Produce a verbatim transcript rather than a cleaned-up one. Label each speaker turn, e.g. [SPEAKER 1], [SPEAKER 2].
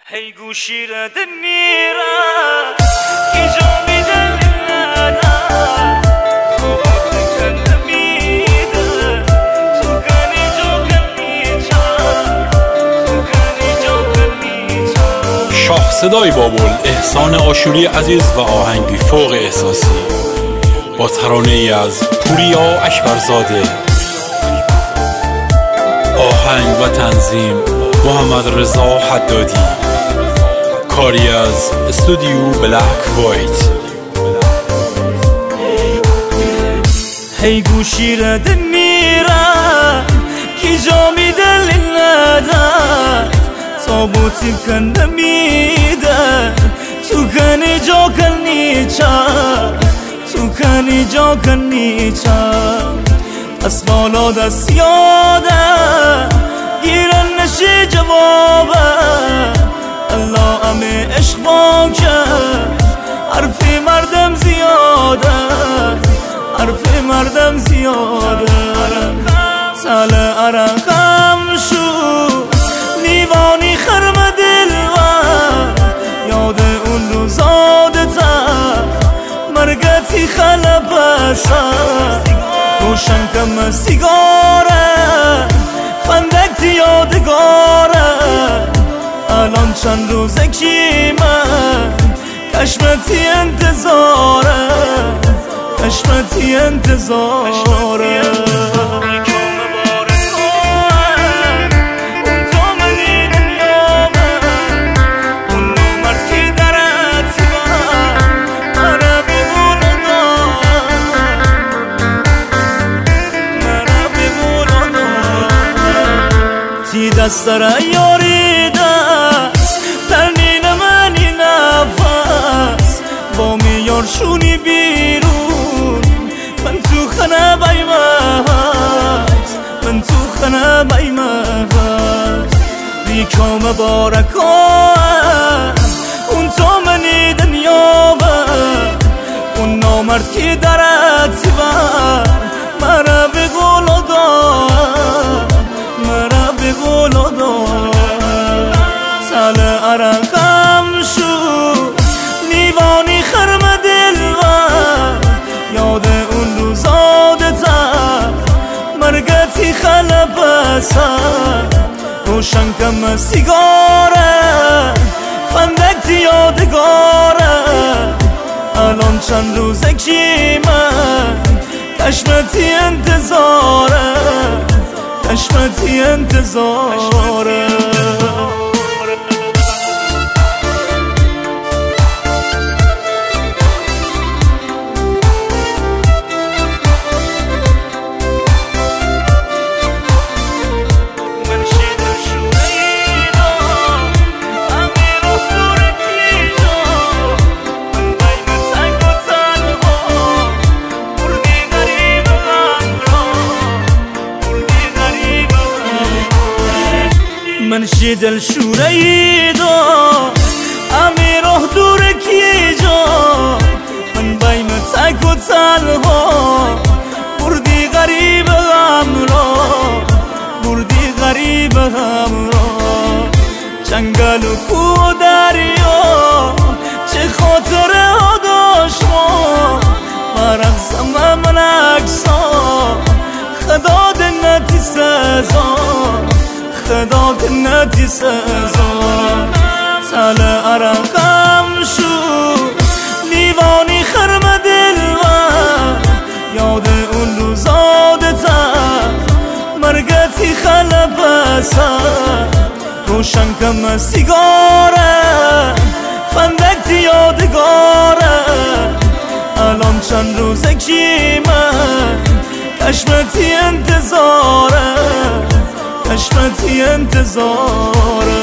[SPEAKER 1] هی گوشی را دنیرا کی جو میدن لنا تو کن میده تو کنی جو کنی چا تو کنی جو کنی چا.
[SPEAKER 2] شاه صدای بابل، احسان آشوری عزیز و آهنگی فوق احساسی با ترانه ای از پوریا اکبرزاده. آهنگ و تنظیم محمد رضا حدادی. کاری از استودیو بلک وایت.
[SPEAKER 1] هی گوشی را دنیرا کی جا میده لندا تابوتی کن نمیده تو کنی جا کنی چا تو کنی جا کنی چا. از بالا دست یاده گیرن نشی جوابه الله امه عشق باکه حرفی مردم زیاده حرفی مردم زیاده. سال عرقم شو نیوانی خرم دل و یاد اون روزاده تا مرگتی خلبسا روشن کم سیگاره فندکتی یادگاره. الان چند روزه کی من کشمتی انتظاره کشمتی انتظاره. دست را یاری دست ترنین منی نفس با میار شونی بیرون من تو خانه بیمهت من تو خانه بیمهت بیکام بارکان اون تو منی دنیا و اون نامرد که درت بر مرا به قول دار مرا به قول دار. سال عرقم شو نیوانی خرم دل و یاد اون روزاده تا مرگتی خلبسا روشن کم سیگاره فندکتی یادگاره. الان چند روزه کی من کشمتی انتظاره کشمتی انتظاره. من شدل شوری دو امیر دور کی جا من بایم تک و تنها بردی غریب همرا بردی غریب همرا. جنگل و کو دریا چه خاطره ها داشت ما مرقصم من اکسا خدا دنتی سزا خدا دنتی سزا. سال عرقم شو لیوانی خرم دل و یاد اون روزاده تا مرگتی خلبسا روشن کم سیگاره فندکتی یادگاره. الان چند روزه کی من کشمتی انتظاره کشمتی انتظاره.